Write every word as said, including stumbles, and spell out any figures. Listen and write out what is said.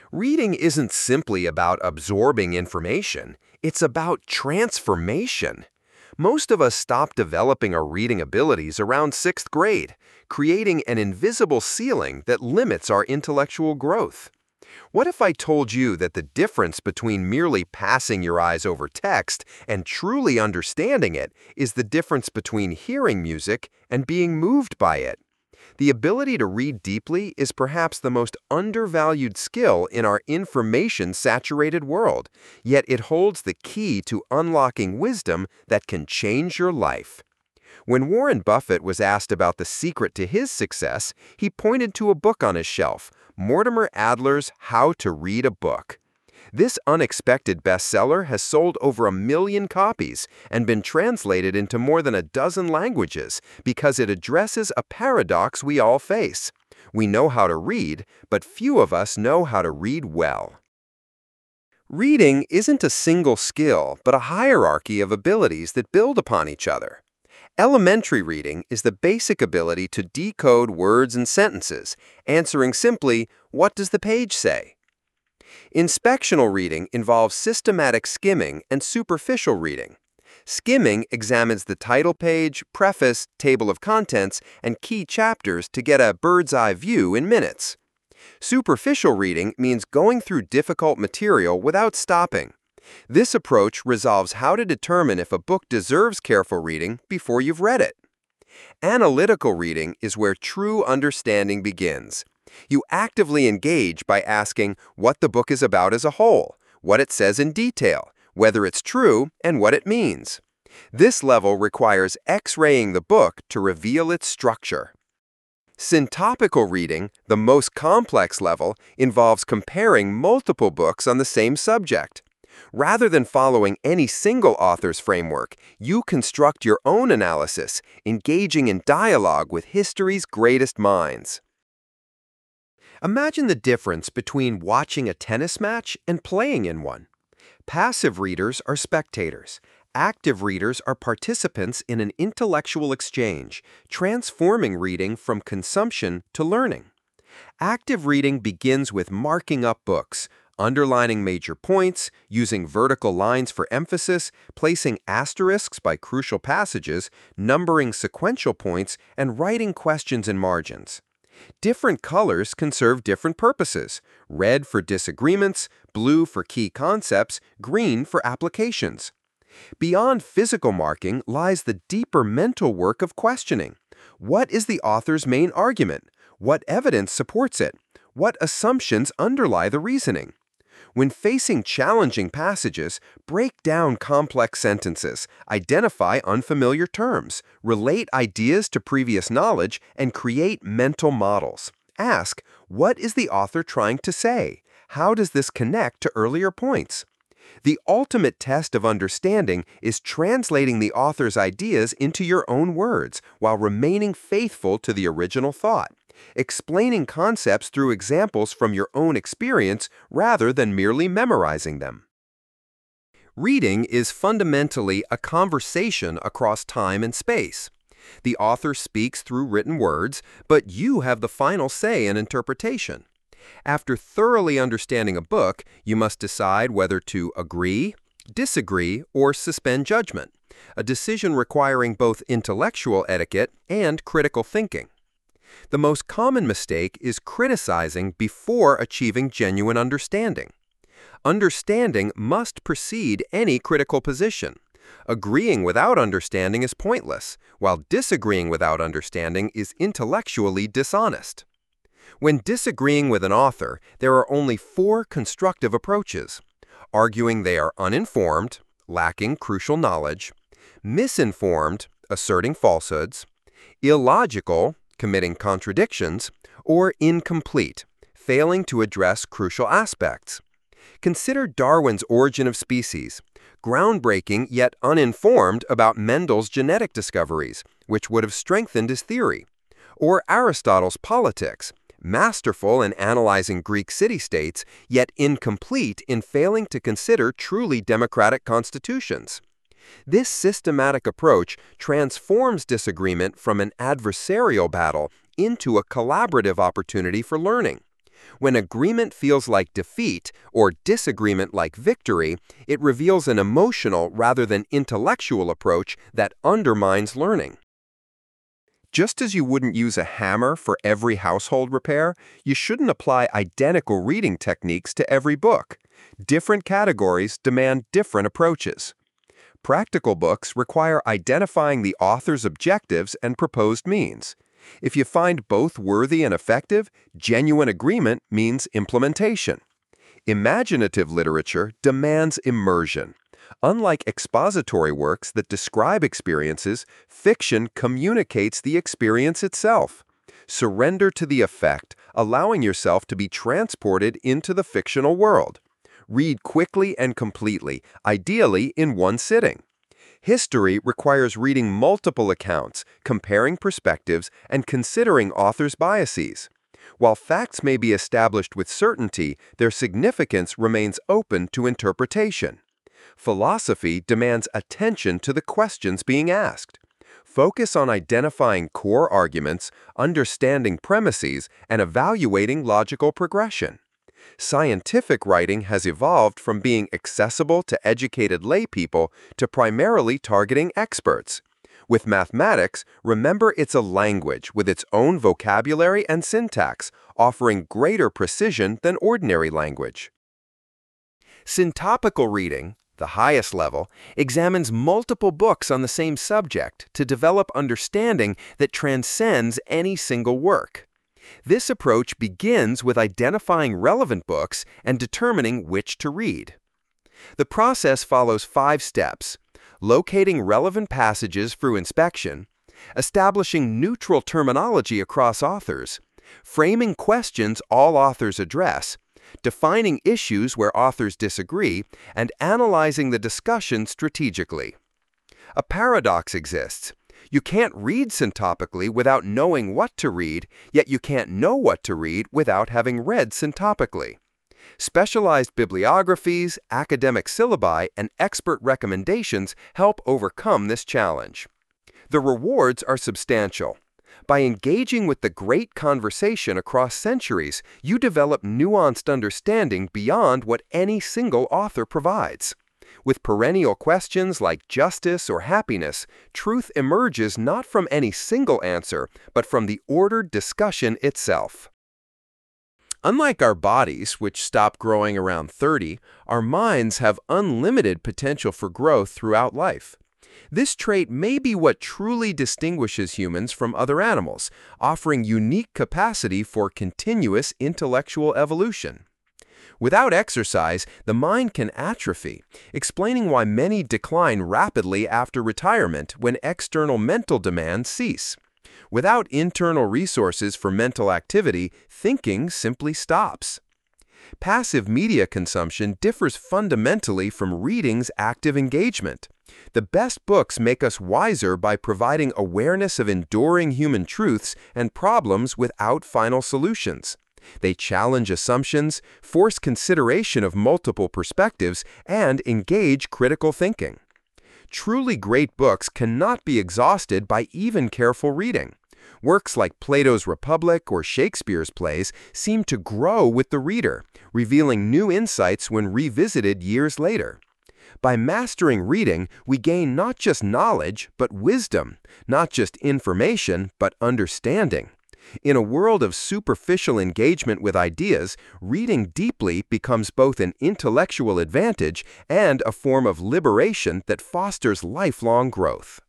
Reading isn't simply about absorbing information, it's about transformation. Most of us stop developing our reading abilities around sixth grade, creating an invisible ceiling that limits our intellectual growth. What if I told you that the difference between merely passing your eyes over text and truly understanding it is the difference between hearing music and being moved by it? The ability to read deeply is perhaps the most undervalued skill in our information-saturated world, yet it holds the key to unlocking wisdom that can change your life. When Warren Buffett was asked about the secret to his success, he pointed to a book on his shelf, Mortimer Adler's How to Read a Book. This unexpected bestseller has sold over a million copies and been translated into more than a dozen languages because it addresses a paradox we all face. We know how to read, but few of us know how to read well. Reading isn't a single skill, but a hierarchy of abilities that build upon each other. Elementary reading is the basic ability to decode words and sentences, answering simply, "What does the page say?" Inspectional reading involves systematic skimming and superficial reading. Skimming examines the title page, preface, table of contents, and key chapters to get a bird's-eye view in minutes. Superficial reading means going through difficult material without stopping. This approach resolves how to determine if a book deserves careful reading before you've read it. Analytical reading is where true understanding begins. You actively engage by asking what the book is about as a whole, what it says in detail, whether it's true, and what it means. This level requires X-raying the book to reveal its structure. Syntopical reading, the most complex level, involves comparing multiple books on the same subject. Rather than following any single author's framework, you construct your own analysis, engaging in dialogue with history's greatest minds. Imagine the difference between watching a tennis match and playing in one. Passive readers are spectators. Active readers are participants in an intellectual exchange, transforming reading from consumption to learning. Active reading begins with marking up books, underlining major points, using vertical lines for emphasis, placing asterisks by crucial passages, numbering sequential points, and writing questions in margins. Different colors can serve different purposes: red for disagreements, blue for key concepts, green for applications. Beyond physical marking lies the deeper mental work of questioning. What is the author's main argument? What evidence supports it? What assumptions underlie the reasoning? When facing challenging passages, break down complex sentences, identify unfamiliar terms, relate ideas to previous knowledge, and create mental models. Ask, what is the author trying to say? How does this connect to earlier points? The ultimate test of understanding is translating the author's ideas into your own words while remaining faithful to the original thought. Explaining concepts through examples from your own experience rather than merely memorizing them. Reading is fundamentally a conversation across time and space. The author speaks through written words, but you have the final say in interpretation. After thoroughly understanding a book, you must decide whether to agree, disagree, or suspend judgment, a decision requiring both intellectual etiquette and critical thinking. The most common mistake is criticizing before achieving genuine understanding. Understanding must precede any critical position. Agreeing without understanding is pointless, while disagreeing without understanding is intellectually dishonest. When disagreeing with an author, there are only four constructive approaches: arguing they are uninformed, lacking crucial knowledge; misinformed, asserting falsehoods; illogical, committing contradictions; or incomplete, failing to address crucial aspects. Consider Darwin's Origin of Species, groundbreaking yet uninformed about Mendel's genetic discoveries, which would have strengthened his theory; or Aristotle's Politics, masterful in analyzing Greek city-states, yet incomplete in failing to consider truly democratic constitutions. This systematic approach transforms disagreement from an adversarial battle into a collaborative opportunity for learning. When agreement feels like defeat or disagreement like victory, it reveals an emotional rather than intellectual approach that undermines learning. Just as you wouldn't use a hammer for every household repair, you shouldn't apply identical reading techniques to every book. Different categories demand different approaches. Practical books require identifying the author's objectives and proposed means. If you find both worthy and effective, genuine agreement means implementation. Imaginative literature demands immersion. Unlike expository works that describe experiences, fiction communicates the experience itself. Surrender to the effect, allowing yourself to be transported into the fictional world. Read quickly and completely, ideally in one sitting. History requires reading multiple accounts, comparing perspectives, and considering authors' biases. While facts may be established with certainty, their significance remains open to interpretation. Philosophy demands attention to the questions being asked. Focus on identifying core arguments, understanding premises, and evaluating logical progression. Scientific writing has evolved from being accessible to educated laypeople to primarily targeting experts. With mathematics, remember it's a language with its own vocabulary and syntax, offering greater precision than ordinary language. Syntopical reading, the highest level, examines multiple books on the same subject to develop understanding that transcends any single work. This approach begins with identifying relevant books and determining which to read. The process follows five steps: locating relevant passages through inspection, establishing neutral terminology across authors, framing questions all authors address, defining issues where authors disagree, and analyzing the discussion strategically. A paradox exists. You can't read syntopically without knowing what to read, yet you can't know what to read without having read syntopically. Specialized bibliographies, academic syllabi, and expert recommendations help overcome this challenge. The rewards are substantial. By engaging with the great conversation across centuries, you develop nuanced understanding beyond what any single author provides. With perennial questions like justice or happiness, truth emerges not from any single answer, but from the ordered discussion itself. Unlike our bodies, which stop growing around thirty, our minds have unlimited potential for growth throughout life. This trait may be what truly distinguishes humans from other animals, offering unique capacity for continuous intellectual evolution. Without exercise, the mind can atrophy, explaining why many decline rapidly after retirement when external mental demands cease. Without internal resources for mental activity, thinking simply stops. Passive media consumption differs fundamentally from reading's active engagement. The best books make us wiser by providing awareness of enduring human truths and problems without final solutions. They challenge assumptions, force consideration of multiple perspectives, and engage critical thinking. Truly great books cannot be exhausted by even careful reading. Works like Plato's Republic or Shakespeare's plays seem to grow with the reader, revealing new insights when revisited years later. By mastering reading, we gain not just knowledge, but wisdom, not just information, but understanding. In a world of superficial engagement with ideas, reading deeply becomes both an intellectual advantage and a form of liberation that fosters lifelong growth.